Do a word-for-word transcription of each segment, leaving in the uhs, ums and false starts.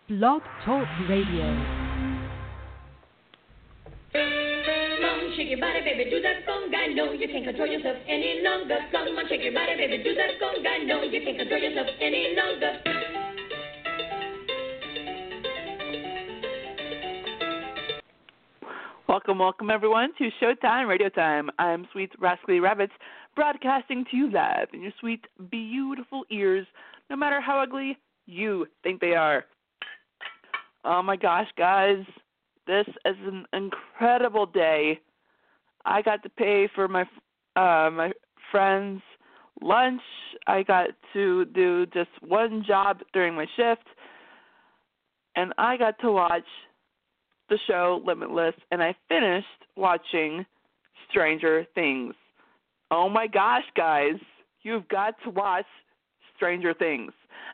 Blog Talk Radio. Come on, shake your body, baby, do that conga. No, you can't control yourself any longer. Come on, shake your body, baby, do that conga. No, you can't control yourself any longer. Welcome, welcome everyone to Showtime Radio Time. I'm Sweet Rascally Rabbits, broadcasting to you live in your sweet, beautiful ears, no matter how ugly you think they are. Oh my gosh, guys, this is an incredible day. I got to pay for my uh, my friend's lunch. I got to do just one job during my shift, and I got to watch the show Limitless, and I finished watching Stranger Things. Oh my gosh, guys, you've got to watch Stranger Things.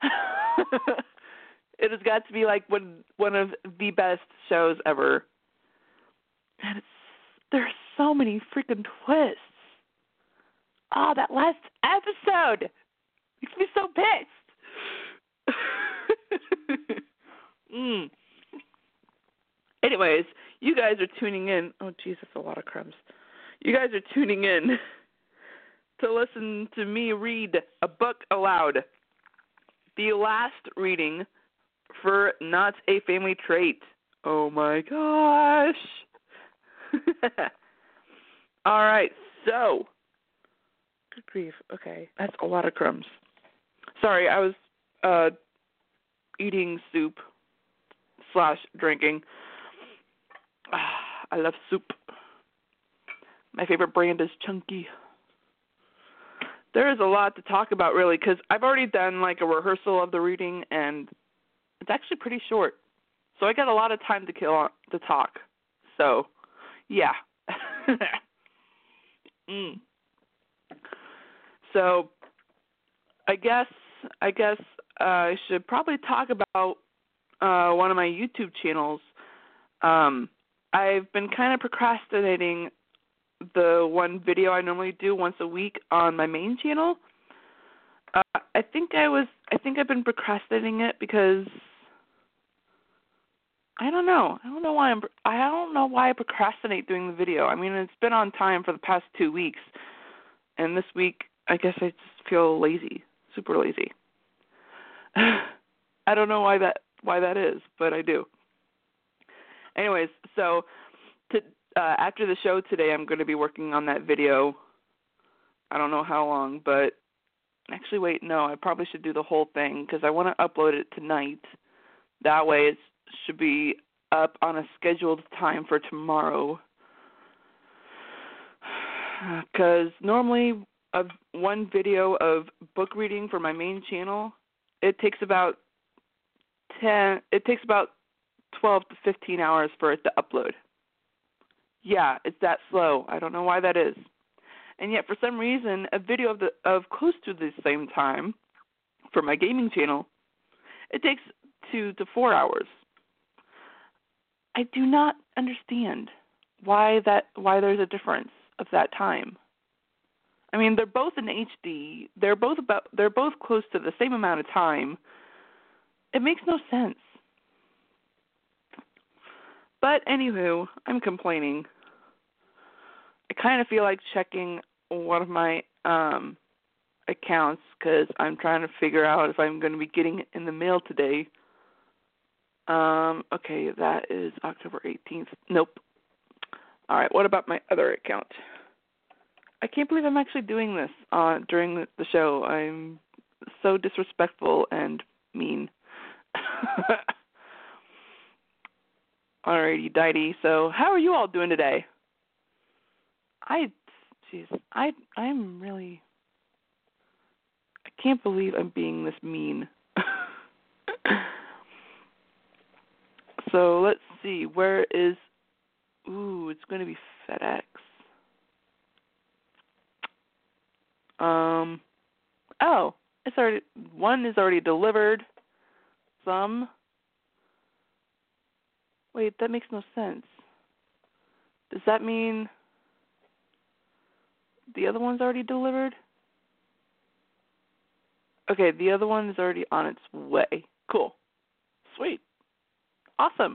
It has got to be like one one of the best shows ever. And it's, there's so many freaking twists. Oh, that last episode makes me so pissed. mm. Anyways, you guys are tuning in. Oh, geez, that's a lot of crumbs. You guys are tuning in to listen to me read a book aloud. The last reading for Not a Family Trait. Oh, my gosh. All right, so. Good grief. Okay, that's a lot of crumbs. Sorry, I was uh, eating soup slash drinking. I love soup. My favorite brand is Chunky. There is a lot to talk about, really, because I've already done like a rehearsal of the reading, and it's actually pretty short. So I got a lot of time to kill to talk. So, yeah. mm. So, I guess I guess uh, I should probably talk about uh, one of my YouTube channels. Um, I've been kind of procrastinating the one video I normally do once a week on my main channel. Uh, I think I was I think I've been procrastinating it because I don't know. I don't know why I'm I don't know why I procrastinate doing the video. I mean, it's been on time for the past two weeks, and this week I guess I just feel lazy, super lazy. I don't know why that why that is, but I do. Anyways, so to, uh, after the show today, I'm going to be working on that video. I don't know how long, but actually, wait, no, I probably should do the whole thing because I want to upload it tonight. That way it should be up on a scheduled time for tomorrow. Because normally a, one video of book reading for my main channel, it takes about ten, it takes about twelve to fifteen hours for it to upload. Yeah, it's that slow. I don't know why that is. And yet, for some reason, a video of the of close to the same time for my gaming channel, it takes two to four hours. I do not understand why that why there's a difference of that time. I mean, they're both in H D. They're both about they're both close to the same amount of time. It makes no sense. But anywho, I'm complaining. I kind of feel like checking one of my um, accounts because I'm trying to figure out if I'm going to be getting it in the mail today. Um, okay, that is October eighteenth. Nope. All right, what about my other account? I can't believe I'm actually doing this uh, during the, the show. I'm so disrespectful and mean. Alrighty, Dighty. So, how are you all doing today? I, jeez, I, I'm really, I can't believe I'm being this mean. So, let's see, where is, ooh, it's going to be FedEx. Um, oh, it's already, one is already delivered. Some, wait, that makes no sense. Does that mean the other one's already delivered? Okay, the other one is already on its way. Cool. Sweet. Awesome.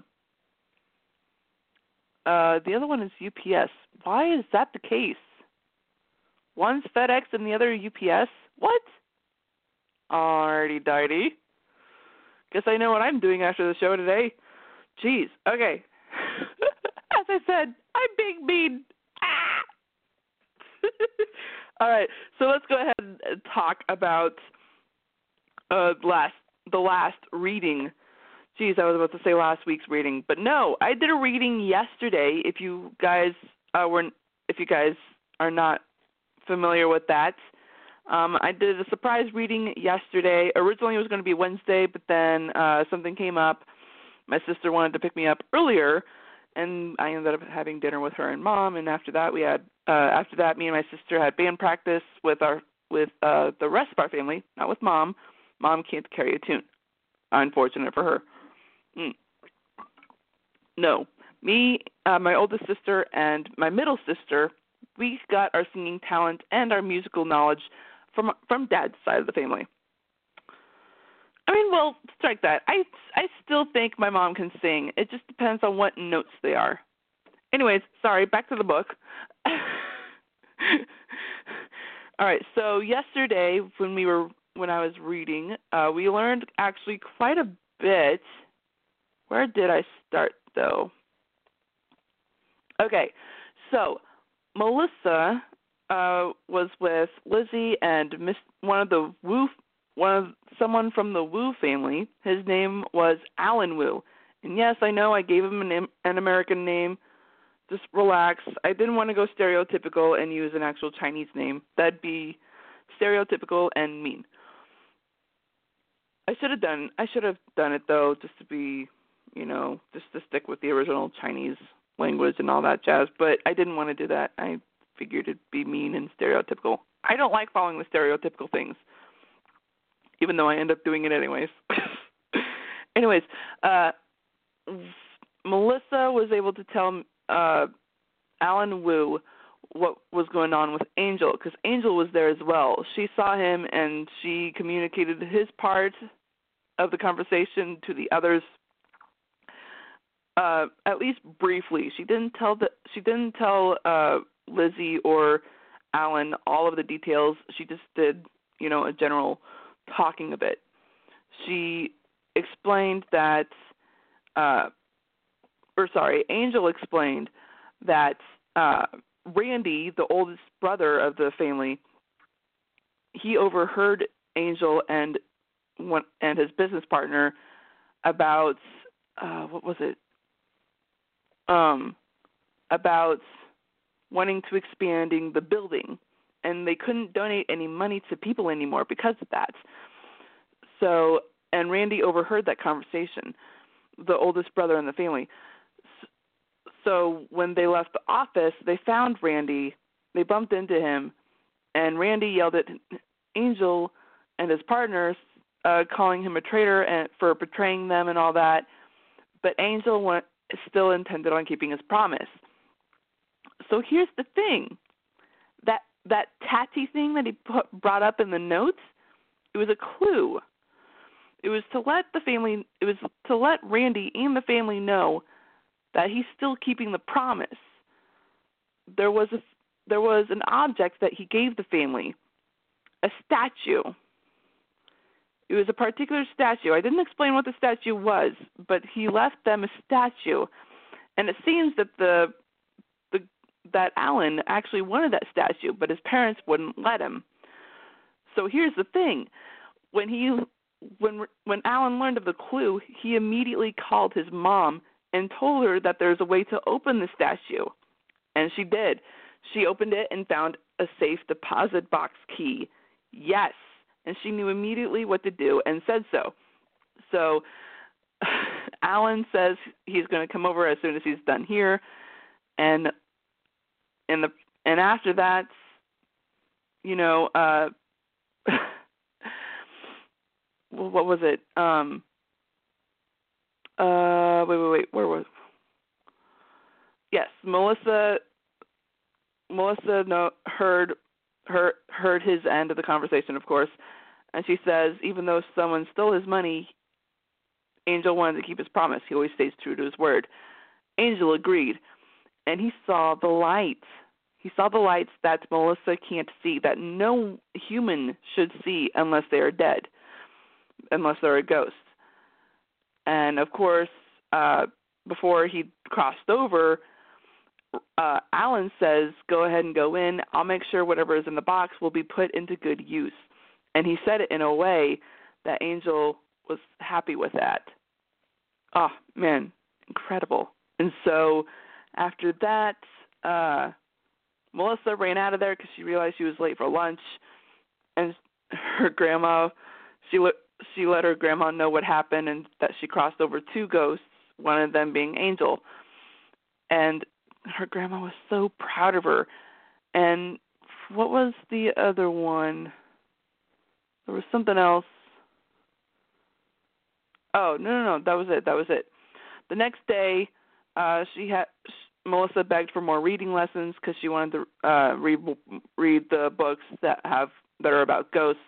Uh, the other one is U P S. Why is that the case? One's FedEx and the other U P S? What? Alrighty, dighty. Guess I know what I'm doing after the show today. Jeez. Okay. As I said, I'm being mean. Ah! All right. So let's go ahead and talk about uh, last the last reading. Jeez, I was about to say last week's reading, but no, I did a reading yesterday. If you guys uh, were, if you guys are not familiar with that, um, I did a surprise reading yesterday. Originally, it was going to be Wednesday, but then uh, something came up. My sister wanted to pick me up earlier, and I ended up having dinner with her and Mom. And after that, we had uh, after that, me and my sister had band practice with our with uh, the rest of our family, not with Mom. Mom can't carry a tune. Unfortunate for her. Mm. No, me, uh, my oldest sister, and my middle sister, we got our singing talent and our musical knowledge from from Dad's side of the family. I mean, well, strike that. I, I still think my mom can sing. It just depends on what notes they are. Anyways, sorry, back to the book. All right, so yesterday when we were when I was reading, uh, we learned actually quite a bit. Where did I start, though? Okay, so Melissa uh, was with Lizzie and Miss, one of the Wu, one of someone from the Wu family. His name was Alan Wu, and yes, I know I gave him an, an American name. Just relax. I didn't want to go stereotypical and use an actual Chinese name. That'd be stereotypical and mean. I should have done. I should have done it though, just to be. You know, just to stick with the original Chinese language and all that jazz. But I didn't want to do that. I figured it'd be mean and stereotypical. I don't like following the stereotypical things, even though I end up doing it anyways. anyways, uh, Melissa was able to tell uh, Alan Wu what was going on with Angel, because Angel was there as well. She saw him, and she communicated his part of the conversation to the others. Uh, at least briefly. She didn't tell the she didn't tell uh, Lizzie or Alan all of the details. She just did, you know, a general talking a bit. She explained that, uh, or sorry, Angel explained that uh, Randy, the oldest brother of the family, he overheard Angel and one, and his business partner about uh, what was it? Um, about wanting to expanding the building, and they couldn't donate any money to people anymore because of that. So, and Randy overheard that conversation, the oldest brother in the family. So when they left the office, they found Randy, they bumped into him, and Randy yelled at Angel and his partners, uh, calling him a traitor and for betraying them and all that. But Angel went still intended on keeping his promise. So here's the thing. That that tatty thing that he put, brought up in the notes, it was a clue. It was to let the family, it was to let Randy and the family know that he's still keeping the promise. There was a, there was an object that he gave the family, a statue. It was a particular statue. I didn't explain what the statue was, but he left them a statue. And it seems that the, the that Alan actually wanted that statue, but his parents wouldn't let him. So here's the thing. When he when when Alan learned of the clue, he immediately called his mom and told her that there's a way to open the statue. And she did. She opened it and found a safe deposit box key. Yes. And she knew immediately what to do and said so. So Alan says he's going to come over as soon as he's done here, and and the and after that, you know, uh, what was it? Um, uh, wait, wait, wait. Where was? Yes, Melissa. Melissa no, heard. Her, heard his end of the conversation, of course, and she says, even though someone stole his money, Angel wanted to keep his promise. He always stays true to his word. Angel agreed, and he saw the lights. He saw the lights that Melissa can't see, that no human should see unless they are dead, unless they're a ghost. And, of course, uh, before he crossed over, uh, Alan says, go ahead and go in. I'll make sure whatever is in the box will be put into good use. And he said it in a way that Angel was happy with that. Oh, man, incredible. And so after that, uh, Melissa ran out of there because she realized she was late for lunch. And her grandma, she let, she let her grandma know what happened and that she crossed over two ghosts, one of them being Angel. And her grandma was so proud of her. And what was the other one? There was something else. Oh, no, no, no, that was it, that was it. The next day, uh, she had Melissa begged for more reading lessons because she wanted to uh, read read the books that have that are about ghosts.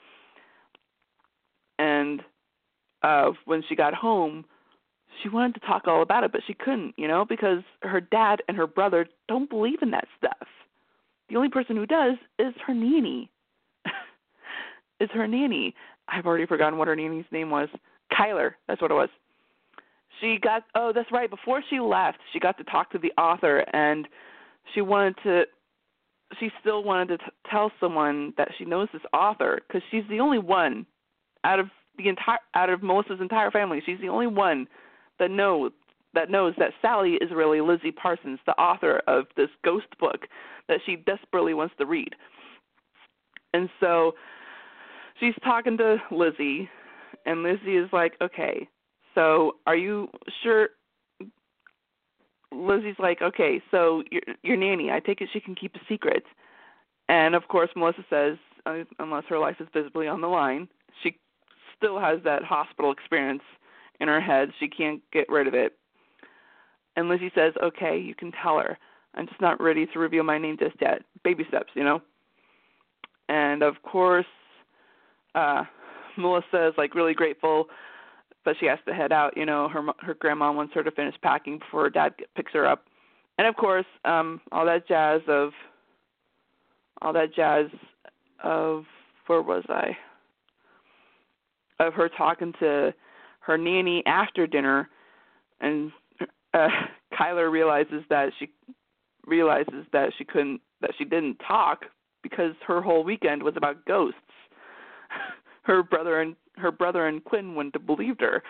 And uh, when she got home, she wanted to talk all about it, but she couldn't, you know, because her dad and her brother don't believe in that stuff. The only person who does is her nanny. is her nanny. I've already forgotten what her nanny's name was. Kyler, that's what it was. She got, oh, that's right, before she left, she got to talk to the author, and she wanted to, she still wanted to t- tell someone that she knows this author, because she's the only one out of the entire, out of Melissa's entire family, she's the only one that knows, that knows that Sally is really Lizzie Parsons, the author of this ghost book that she desperately wants to read. And so she's talking to Lizzie, and Lizzie is like, okay, so are you sure? Lizzie's like, okay, so your, your nanny, I take it she can keep a secret. And, of course, Melissa says, uh, unless her life is visibly on the line, she still has that hospital experience in her head. She can't get rid of it. And Lizzie says, okay, you can tell her. I'm just not ready to reveal my name just yet. Baby steps, you know. And, of course, uh, Melissa is, like, really grateful, but she has to head out. You know, her her grandma wants her to finish packing before her dad picks her up. And, of course, um, all that jazz of, all that jazz of, where was I? Of her talking to her nanny after dinner, and uh, Kyler realizes that she realizes that she couldn't, that she didn't talk because her whole weekend was about ghosts. Her brother and her brother and Quinn wouldn't have believed her.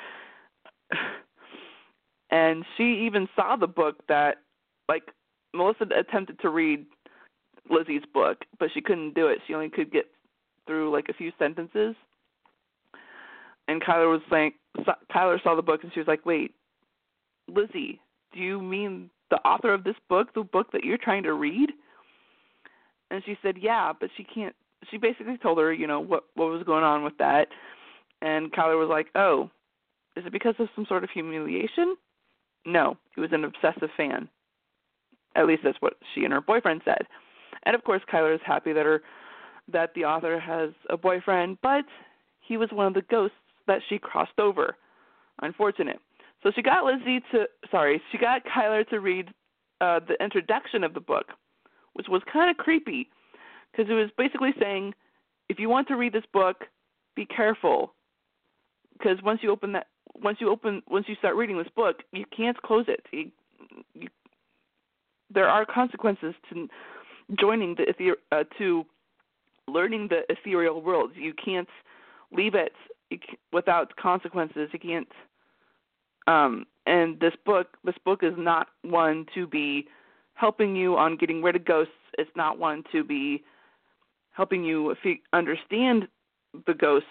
And she even saw the book that, like, Melissa attempted to read Lizzie's book, but she couldn't do it. She only could get through, like, a few sentences. And Kyler was saying, Kyler saw the book, and she was like, wait, Lizzie, do you mean the author of this book, the book that you're trying to read? And she said, yeah, but she can't. She basically told her, you know, what what was going on with that. And Kyler was like, oh, is it because of some sort of humiliation? No, he was an obsessive fan. At least that's what she and her boyfriend said. And, of course, Kyler is happy that her that the author has a boyfriend, but he was one of the ghosts that she crossed over. Unfortunate. So she got Lizzie to, sorry, she got Kyler to read uh, the introduction of the book, which was kind of creepy. Because it was basically saying, if you want to read this book, be careful. Because once you open that, once you open, once you start reading this book, you can't close it. You, you, there are consequences to joining the ether, uh, to learning the ethereal world. You can't leave it without consequences. You can't. Um, and this book, this book is not one to be helping you on getting rid of ghosts. It's not one to be helping you understand the ghosts.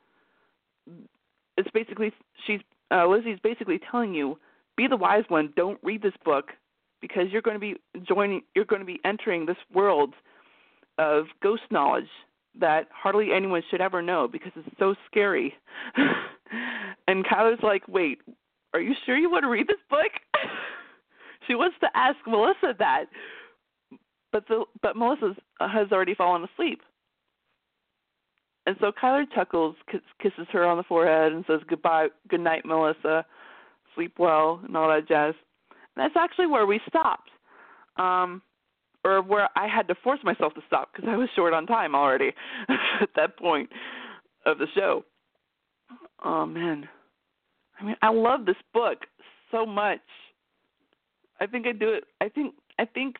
It's basically, she's uh, Lizzie's basically telling you, be the wise one. Don't read this book because you're going to be joining, you're going to be entering this world of ghost knowledge that hardly anyone should ever know because it's so scary. And Kyler's like, wait, are you sure you want to read this book? She wants to ask Melissa that. But the but Melissa has already fallen asleep. And so Kyler chuckles, kiss, kisses her on the forehead, and says, goodbye, good night, Melissa. Sleep well, and all that jazz. And that's actually where we stopped, um, or where I had to force myself to stop because I was short on time already at that point of the show. Oh, man. I mean, I love this book so much. I think I do it. I think, I think,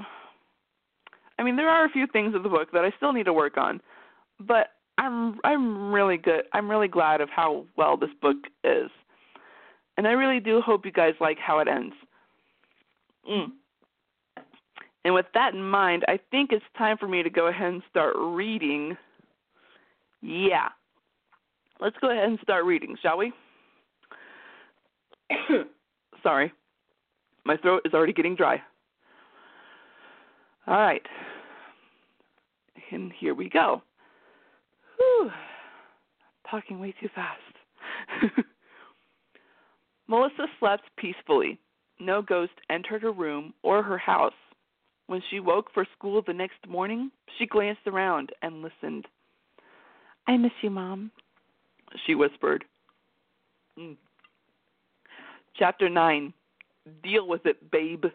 I mean, there are a few things of the book that I still need to work on, but I'm I'm really good. I'm really glad of how well this book is, and I really do hope you guys like how it ends. Mm. And with that in mind, I think it's time for me to go ahead and start reading. Yeah, let's go ahead and start reading, shall we? Sorry, my throat is already getting dry. All right, and here we go. Whew. Talking way too fast. Melissa slept peacefully. No ghost entered her room or her house. When she woke for school the next morning, she glanced around and listened. I miss you, Mom, she whispered. Mm. Chapter nine. Deal with it, babe.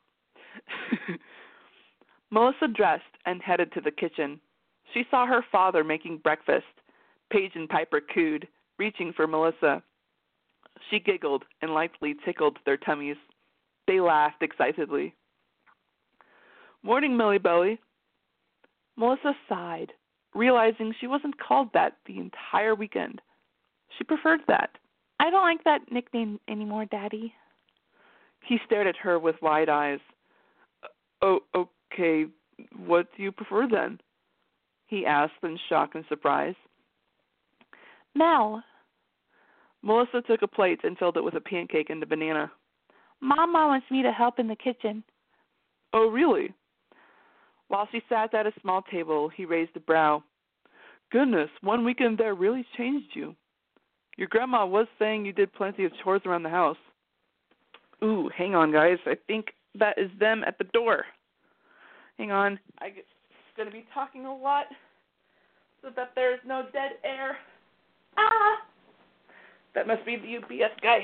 Melissa dressed and headed to the kitchen. She saw her father making breakfast. Paige and Piper cooed, reaching for Melissa. She giggled and lightly tickled their tummies. They laughed excitedly. Morning, Millie Belly. Melissa sighed, realizing she wasn't called that the entire weekend. She preferred that. I don't like that nickname anymore, Daddy. He stared at her with wide eyes. Oh, okay. What do you prefer then? He asked in shock and surprise. Mel. Melissa took a plate and filled it with a pancake and a banana. Mama wants me to help in the kitchen. Oh, really? While she sat at a small table, he raised a brow. Goodness, one weekend there really changed you. Your grandma was saying you did plenty of chores around the house. Ooh, hang on, guys. I think that is them at the door. Hang on. I'm going to be talking a lot so that there's no dead air. Ah! That must be the U P S guy.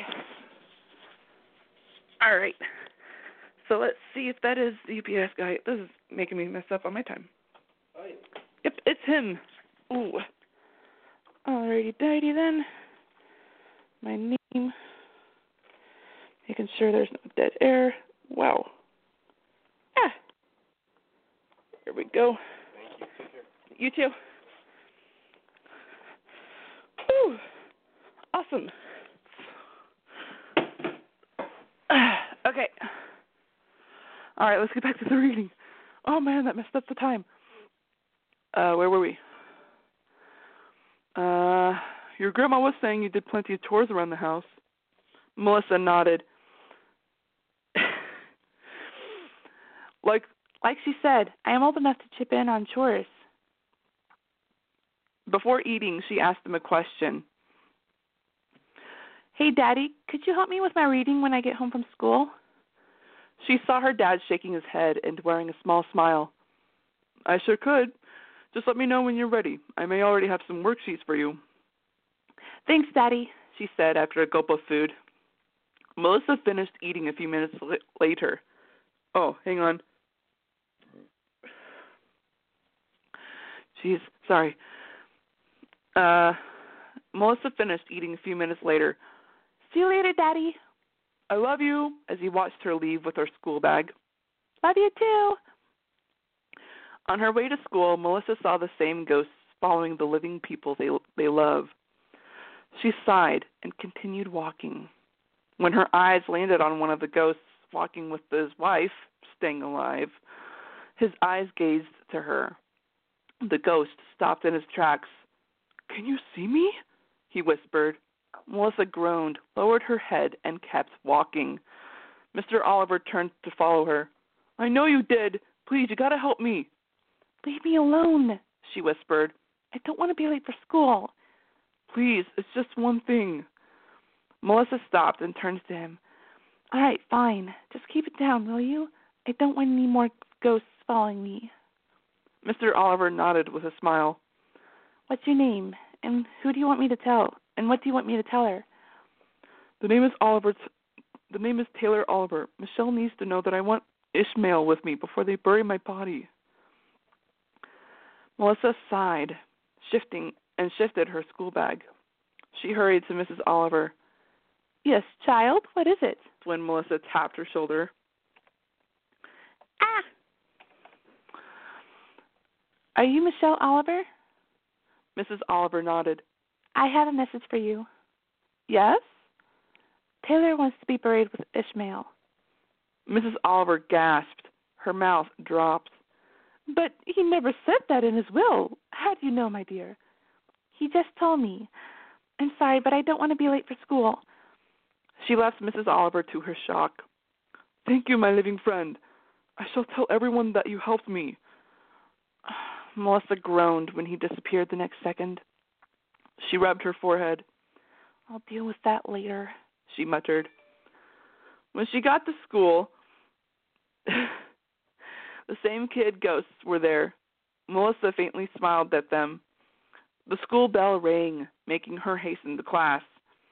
All right. So let's see if that is the U P S guy. This is making me mess up on my time. Right. Yep, it's him. Ooh. Alrighty, dighty then. My name. Making sure there's no dead air. Wow. Ah. Here we go. Thank you. Take care. You too. Whew. Awesome. Okay. All right, let's get back to the reading. Oh, man, that messed up the time. Uh, where were we? Uh, your grandma was saying you did plenty of chores around the house. Melissa nodded. like, like she said, I am old enough to chip in on chores. Before eating, she asked him a question. Hey, Daddy, could you help me with my reading when I get home from school? She saw her dad shaking his head and wearing a small smile. I sure could. Just let me know when you're ready. I may already have some worksheets for you. Thanks, Daddy, she said after a gulp of food. Melissa finished eating a few minutes l- later. Oh, hang on. Jeez, sorry. Uh, Melissa finished eating a few minutes later. See you later, Daddy. I love you, as he watched her leave with her school bag. Love you, too. On her way to school, Melissa saw the same ghosts following the living people they they love. She sighed and continued walking. When her eyes landed on one of the ghosts walking with his wife, staying alive, his eyes gazed to her. The ghost stopped in his tracks. Can you see me? He whispered. Melissa groaned, lowered her head, and kept walking. Mister Oliver turned to follow her. I know you did. Please, you gotta help me. Leave me alone, she whispered. I don't want to be late for school. Please, it's just one thing. Melissa stopped and turned to him. All right, fine. Just keep it down, will you? I don't want any more ghosts following me. Mister Oliver nodded with a smile. What's your name? And who do you want me to tell? And what do you want me to tell her? The name is Oliver. The name is Taylor Oliver. Michelle needs to know that I want Ishmael with me before they bury my body. Melissa sighed, shifting and shifted her school bag. She hurried to Missus Oliver. Yes, child, what is it? When Melissa tapped her shoulder. Ah! Are you Michelle Oliver? Missus Oliver nodded. I have a message for you. Yes? Taylor wants to be buried with Ishmael. Missus Oliver gasped. Her mouth dropped. But he never said that in his will. How do you know, my dear? He just told me. I'm sorry, but I don't want to be late for school. She left Missus Oliver to her shock. Thank you, my living friend. I shall tell everyone that you helped me. Melissa groaned when he disappeared the next second. She rubbed her forehead. I'll deal with that later, she muttered. When she got to school, the same kid ghosts were there. Melissa faintly smiled at them. The school bell rang, making her hasten to class.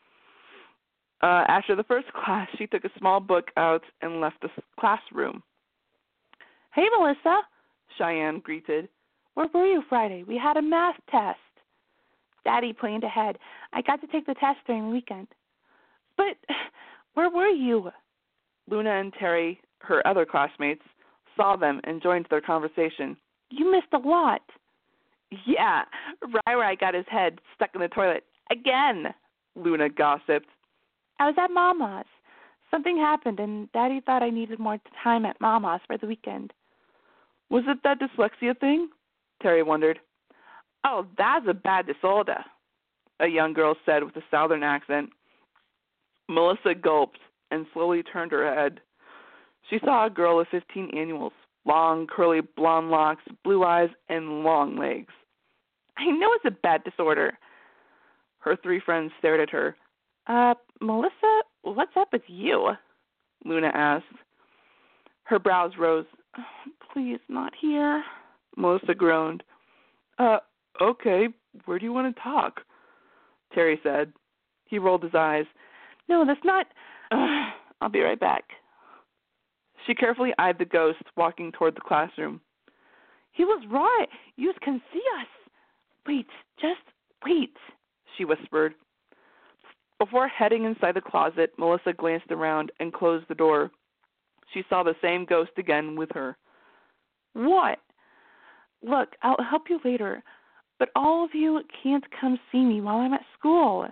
Uh, after the first class, she took a small book out and left the classroom. Hey, Melissa, Cheyenne greeted. Where were you Friday? We had a math test. Daddy planned ahead. I got to take the test during the weekend. But where were you? Luna and Terry, her other classmates, saw them and joined their conversation. You missed a lot. Yeah, Rai Rai got his head stuck in the toilet again, Luna gossiped. I was at Mama's. Something happened, and Daddy thought I needed more time at Mama's for the weekend. Was it that dyslexia thing? Terry wondered. Oh, that's a bad disorder, a young girl said with a southern accent. Melissa gulped and slowly turned her head. She saw a girl of fifteen annuals, long, curly blonde locks, blue eyes, and long legs. I know it's a bad disorder. Her three friends stared at her. Uh, Melissa, what's up with you? Luna asked. Her brows rose. Oh, please, not here. Melissa groaned. Uh, okay, where do you want to talk? Terry said. He rolled his eyes. No, that's not... Uh, I'll be right back. She carefully eyed the ghost walking toward the classroom. He was right. You can see us. Wait, just wait, she whispered. Before heading inside the closet, Melissa glanced around and closed the door. She saw the same ghost again with her. What? Look, I'll help you later, but all of you can't come see me while I'm at school.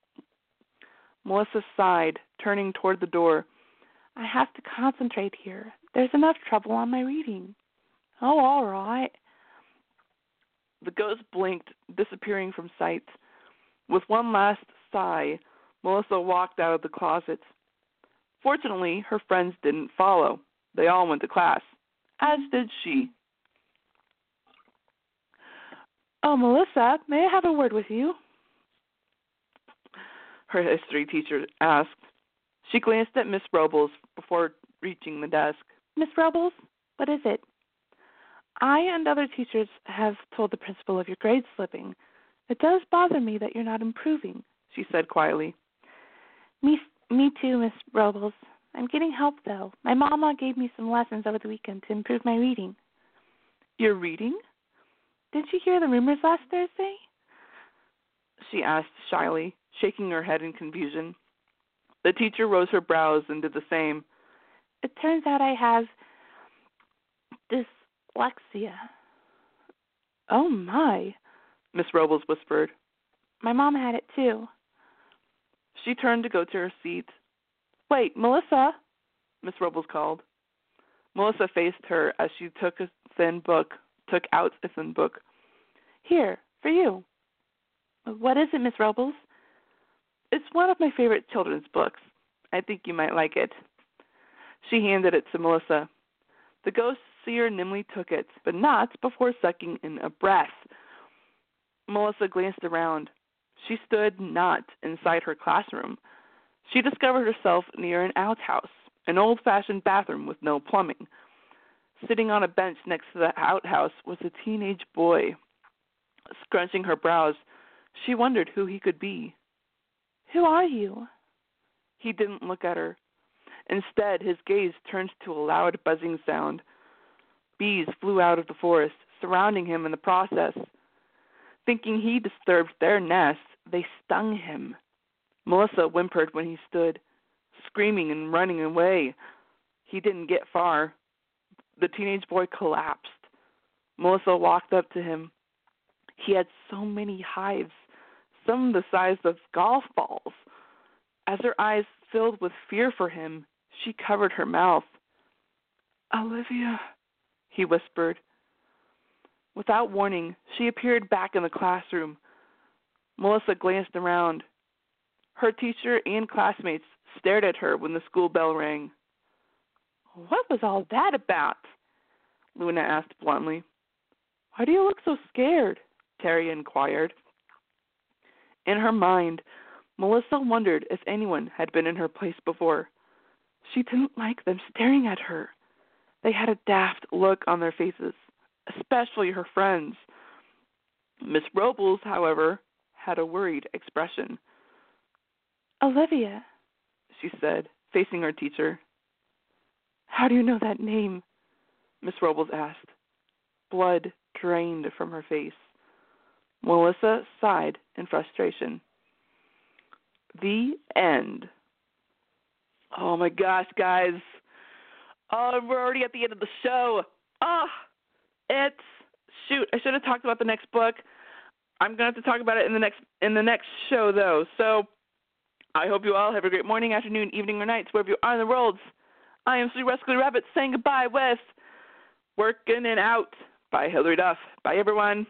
Melissa sighed, turning toward the door. I have to concentrate here. There's enough trouble on my reading. Oh, all right. The ghost blinked, disappearing from sight. With one last sigh, Melissa walked out of the closet. Fortunately, her friends didn't follow. They all went to class, as did she. Oh, Melissa, may I have a word with you? Her history teacher asked. She glanced at Miss Robles before reaching the desk. Miss Robles, what is it? I and other teachers have told the principal of your grade slipping. It does bother me that you're not improving, she said quietly. Me, me too, Miss Robles. I'm getting help, though. My mama gave me some lessons over the weekend to improve my reading. Your reading? Didn't you hear the rumors last Thursday? She asked shyly, shaking her head in confusion. The teacher rose her brows and did the same. It turns out I have dyslexia. Oh, my, Miss Robles whispered. My mom had it, too. She turned to go to her seat. Wait, Melissa, Miss Robles called. Melissa faced her as she took a thin book, took out a thin book. Here, for you. What is it, Miss Robles? It's one of my favorite children's books. I think you might like it. She handed it to Melissa. The ghost seer nimbly took it, but not before sucking in a breath. Melissa glanced around. She stood not inside her classroom. She discovered herself near an outhouse, an old-fashioned bathroom with no plumbing. Sitting on a bench next to the outhouse was a teenage boy. Scrunching her brows, she wondered who he could be. Who are you? He didn't look at her. Instead, his gaze turned to a loud buzzing sound. Bees flew out of the forest, surrounding him in the process. Thinking he disturbed their nest, they stung him. Melissa whimpered when he stood, screaming and running away. He didn't get far. The teenage boy collapsed. Melissa walked up to him. He had so many hives, some the size of golf balls. As her eyes filled with fear for him, she covered her mouth. "Olivia," he whispered. Without warning, she appeared back in the classroom. Melissa glanced around. Her teacher and classmates stared at her when the school bell rang. "What was all that about?" Luna asked bluntly. "Why do you look so scared?" Terry inquired. In her mind, Melissa wondered if anyone had been in her place before. She didn't like them staring at her. They had a daft look on their faces, especially her friends. Miss Robles, however, had a worried expression. "Olivia," she said, facing her teacher. "How do you know that name?" Miss Robles asked. Blood drained from her face. Melissa sighed in frustration. The end. Oh my gosh, guys. Oh, we're already at the end of the show. Ah, oh, it's shoot. I should have talked about the next book. I'm gonna have to talk about it in the next in the next show, though. So I hope you all have a great morning, afternoon, evening, or night, wherever you are in the world. I am Sweet Rascally Rabbit saying goodbye with "Working It Out" by Hilary Duff. Bye, everyone.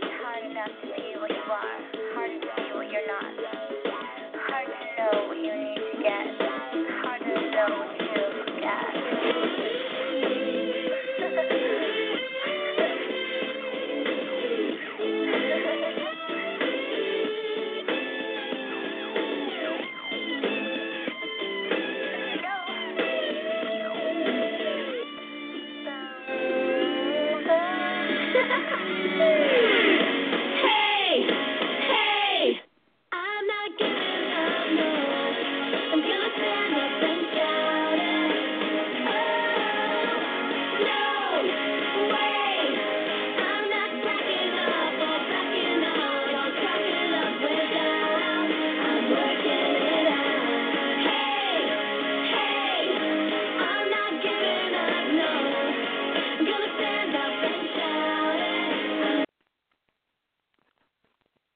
Hard to see what you are, hard to see what you're not, hard to know what you need.